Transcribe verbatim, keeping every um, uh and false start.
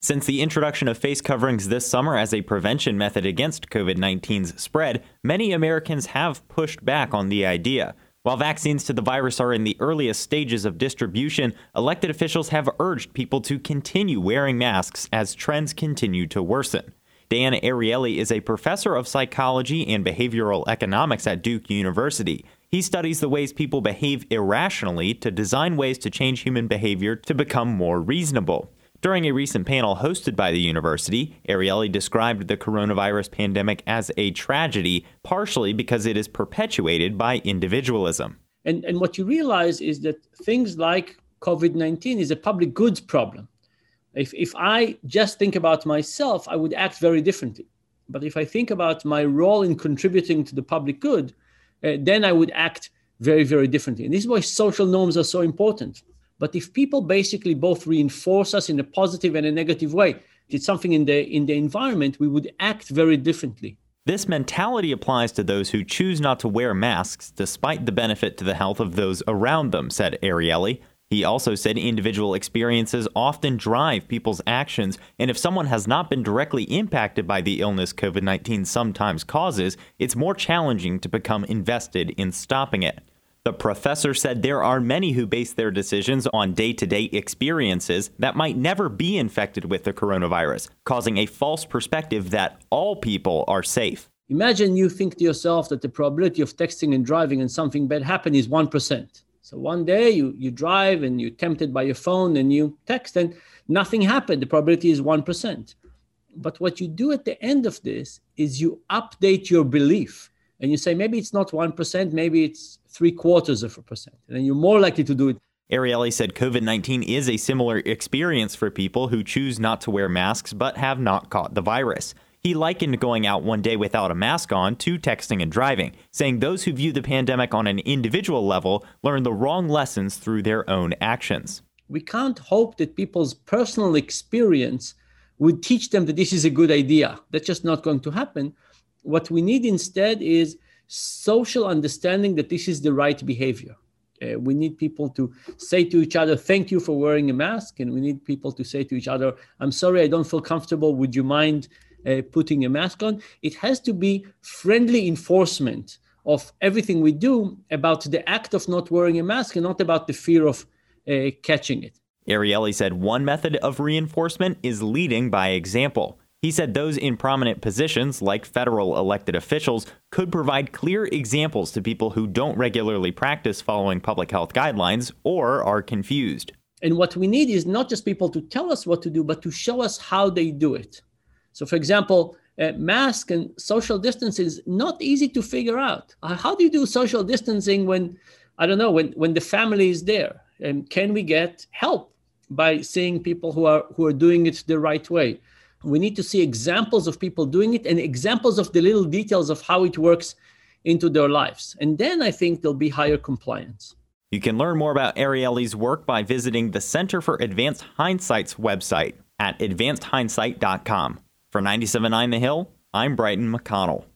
Since the introduction of face coverings this summer as a prevention method against COVID nineteen's spread, many Americans have pushed back on the idea. While vaccines to the virus are in the earliest stages of distribution, elected officials have urged people to continue wearing masks as trends continue to worsen. Dan Ariely is a professor of psychology and behavioral economics at Duke University. He studies the ways people behave irrationally to design ways to change human behavior to become more reasonable. During a recent panel hosted by the university, Ariely described the coronavirus pandemic as a tragedy, partially because it is perpetuated by individualism. And, and what you realize is that things like COVID nineteen is a public goods problem. If, if I just think about myself, I would act very differently. But if I think about my role in contributing to the public good, uh, then I would act very, very differently. And this is why social norms are so important. But if people basically both reinforce us in a positive and a negative way, it's something in the in the environment, we would act very differently. This mentality applies to those who choose not to wear masks despite the benefit to the health of those around them, said Ariely. He also said individual experiences often drive people's actions, and if someone has not been directly impacted by the illness COVID nineteen sometimes causes, it's more challenging to become invested in stopping it. The professor said there are many who base their decisions on day-to-day experiences that might never be infected with the coronavirus, causing a false perspective that all people are safe. Imagine you think to yourself that the probability of texting and driving and something bad happen is one percent. So one day you, you drive and you're tempted by your phone and you text and nothing happened. The probability is one percent. But what you do at the end of this is you update your belief. And you say, maybe it's not one percent, maybe it's three quarters of a percent. And then you're more likely to do it. Ariely said COVID nineteen is a similar experience for people who choose not to wear masks but have not caught the virus. He likened going out one day without a mask on to texting and driving, saying those who view the pandemic on an individual level learn the wrong lessons through their own actions. We can't hope that people's personal experience would teach them that this is a good idea. That's just not going to happen. What we need instead is social understanding that this is the right behavior. Uh, we need people to say to each other, thank you for wearing a mask. And we need people to say to each other, I'm sorry, I don't feel comfortable. Would you mind uh, putting a mask on? It has to be friendly enforcement of everything we do about the act of not wearing a mask and not about the fear of uh, catching it. Ariely said one method of reinforcement is leading by example. He said those in prominent positions, like federal elected officials, could provide clear examples to people who don't regularly practice following public health guidelines or are confused. And what we need is not just people to tell us what to do, but to show us how they do it. So, for example, uh, mask and social distance is not easy to figure out. Uh, how do you do social distancing when, I don't know, when, when the family is there? And can we get help by seeing people who are who are doing it the right way? We need to see examples of people doing it and examples of the little details of how it works into their lives. And then I think there'll be higher compliance. You can learn more about Ariely's work by visiting the Center for Advanced Hindsight's website at advanced hindsight dot com. For ninety-seven point nine The Hill, I'm Brighton McConnell.